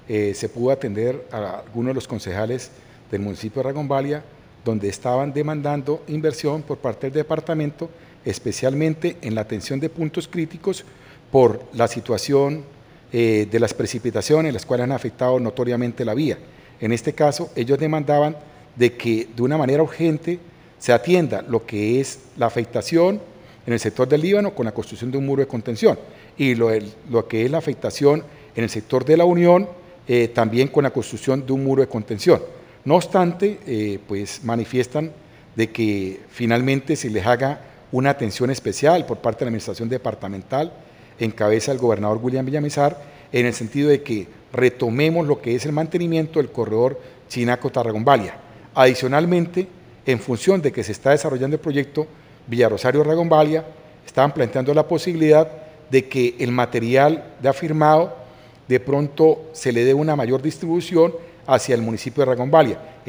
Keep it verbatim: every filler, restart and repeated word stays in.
eh, se pudo atender a algunos de los concejales del municipio de Ragonvalia, donde estaban demandando inversión por parte del departamento, especialmente en la atención de puntos críticos por la situación eh, de las precipitaciones, las cuales han afectado notoriamente la vía. En este caso, ellos demandaban de que de una manera urgente se atienda lo que es la afectación en el sector del Líbano con la construcción de un muro de contención y lo, el, lo que es la afectación en el sector de la Unión eh, también con la construcción de un muro de contención. No obstante, eh, pues manifiestan de que finalmente se les haga una atención especial por parte de la administración departamental, en cabeza del gobernador William Villamizar, en el sentido de que retomemos lo que es el mantenimiento del corredor Chinaco-Tarragonvalia. Adicionalmente, en función de que se está desarrollando el proyecto Villarosario-Ragonvalia, estaban planteando la posibilidad de que el material de afirmado de pronto se le dé una mayor distribución hacia el municipio de Ragonvalia.